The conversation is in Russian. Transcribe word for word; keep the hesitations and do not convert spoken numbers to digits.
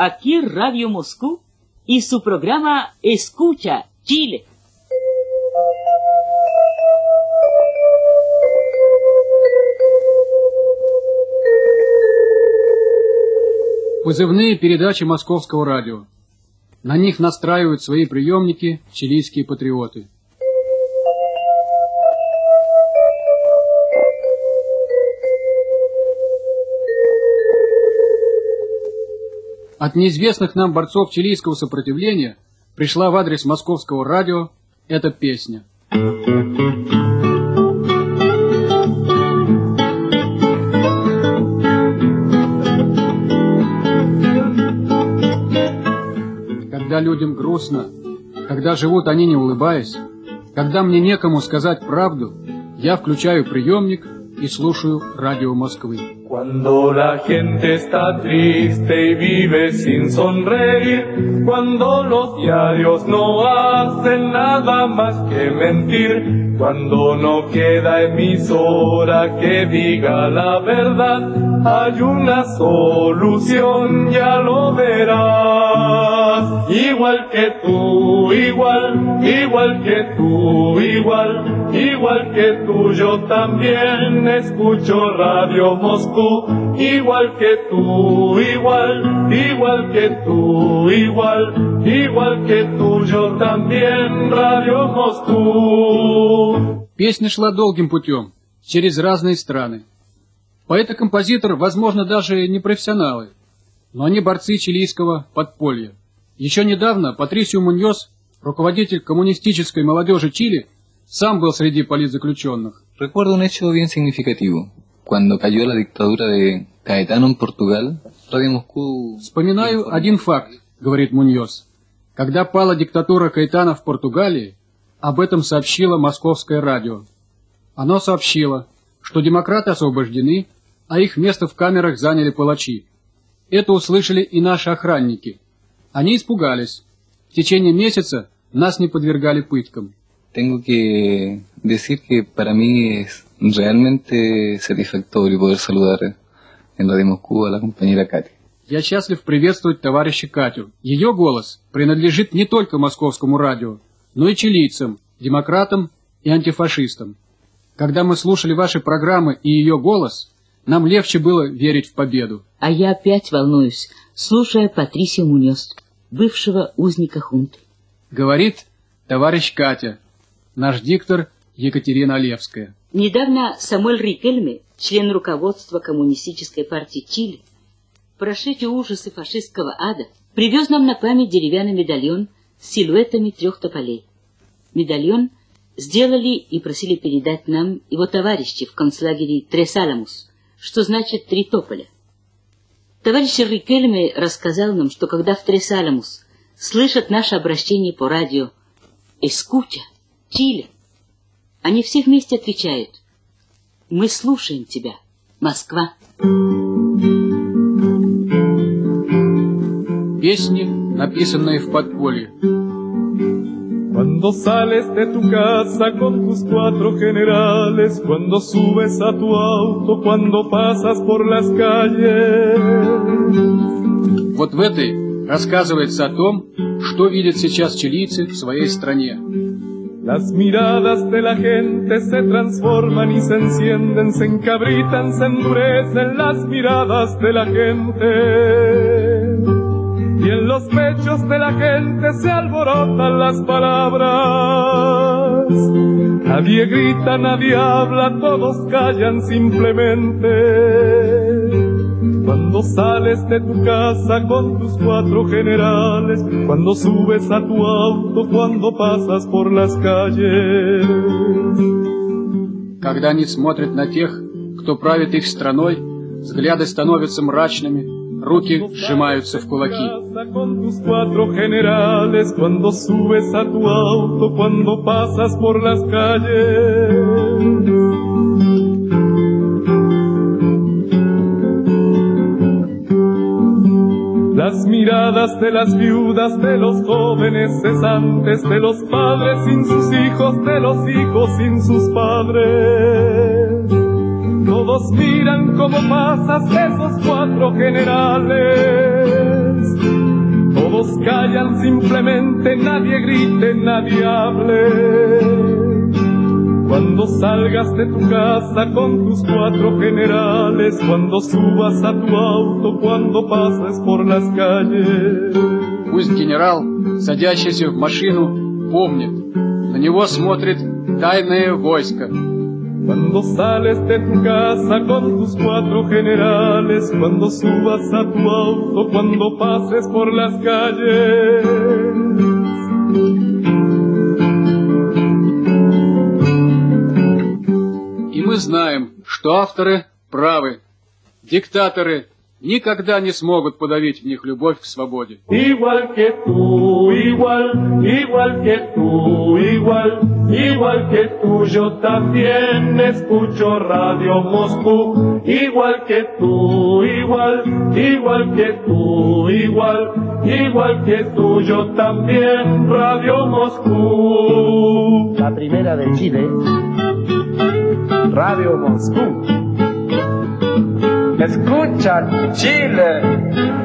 Aquí Radio Moscú y su programa Escucha Chile. Позывные передачи Московского радио. На них настраивают свои приемники чилийские патриоты. От неизвестных нам борцов чилийского сопротивления пришла в адрес Московского радио эта песня. Когда людям грустно, когда живут они не улыбаясь, когда мне некому сказать правду, я включаю приемник и слушаю радио Москвы. Cuando la gente está triste y vive sin sonreír, cuando los diarios no hacen nada más que mentir, cuando no queda emisora que diga la verdad, hay una solución, ya lo verás. Igual que tú, igual, igual que tú, igual, igual que tú, yo también escucho Radio Moscú. Igual que tú, igual, igual que tú, igual, igual que tú, yo también Radio Moscú. Песня шла долгим путем, через разные страны. Поэт и композитор, возможно, даже не профессионалы, но они борцы чилийского подполья. Еще недавно Патрисио Муньос, руководитель коммунистической молодежи Чили, сам был среди политзаключенных. Recuerdo un hecho bien significativo. Cuando cayó la dictadura de Caetano en Portugal, Radio Moscú... Вспоминаю один факт, говорит Муньос. Когда пала диктатура Каэтана в Португалии, об этом сообщило Московское радио. Оно сообщило, что демократы освобождены, а их место в камерах заняли палачи. Это услышали и наши охранники. Они испугались. В течение месяца нас не подвергали пыткам. Tengo que decir que para mí es realmente satisfactorio poder saludar en Radio Moscú a la compañera Katy. Я счастлив приветствовать товарища Катю. Ее голос принадлежит не только Московскому радио, но и чилийцам, демократам и антифашистам. Когда мы слушали ваши программы и ее голос, нам легче было верить в победу. А я опять волнуюсь, слушая Патрисио Муньос, бывшего узника хунты. Говорит товарищ Катя, наш диктор Екатерина Олевская. Недавно Самуэль Рикельме, член руководства Коммунистической партии Чили, прошедший ужасы фашистского ада, привез нам на память деревянный медальон с силуэтами трех тополей. Медальон сделали и просили передать нам его товарищи в концлагере Трес Аламус, что значит «три тополя». Товарищ Рикельме рассказал нам, что когда в Трес Аламус слышат наше обращение по радио «Escucha Chile», они все вместе отвечают: «Мы слушаем тебя, Москва». Песни, написанные в подполье. Cuando sales de tu casa con tus cuatro generales, cuando subes a tu auto, cuando pasas por las calles. Вот в этой рассказывается о том, что видят сейчас чилийцы в своей стране. Las miradas de la gente se transforman y se encienden, se encabritan, se endurecen las miradas de la gente. Y en los pechos de la gente se alborotan las palabras. Nadie grita, nadie habla, todos callan simplemente. Cuando sales de tu casa con tus cuatro generales, cuando subes a tu auto, cuando pasas por las calles. Когда они смотрят на тех, кто правит их страной, взгляды становятся мрачными, руки сжимаются в кулаки. Con tus cuatro generales, cuando subes a tu auto, cuando pasas por las calles. Las miradas de las viudas, de los jóvenes cesantes, de los padres sin sus hijos, de los hijos sin sus padres. Todos miran cómo pasas esos cuatro generales. todos callan simplemente, nadie grite, nadie hable. Cuando salgas de tu casa con tus cuatro generales, cuando subas a tu auto, cuando pases por las calles. Пусть генерал, садящийся в машину, помнит, на него смотрит тайное войско. Cuando sales de tu casa con tus cuatro generales, cuando subas a tu auto, cuando pases por las calles. И мы знаем, что авторы правы. Диктаторы никогда не смогут подавить в них любовь к свободе. Igual que tú, igual, igual que tú, igual, igual que tú, yo también escucho Radio Moscú. Igual que tú, igual, igual que tú, igual, igual que tú, yo también Radio Moscú. La primera de Chile, Radio Moscú. Escucha Chile.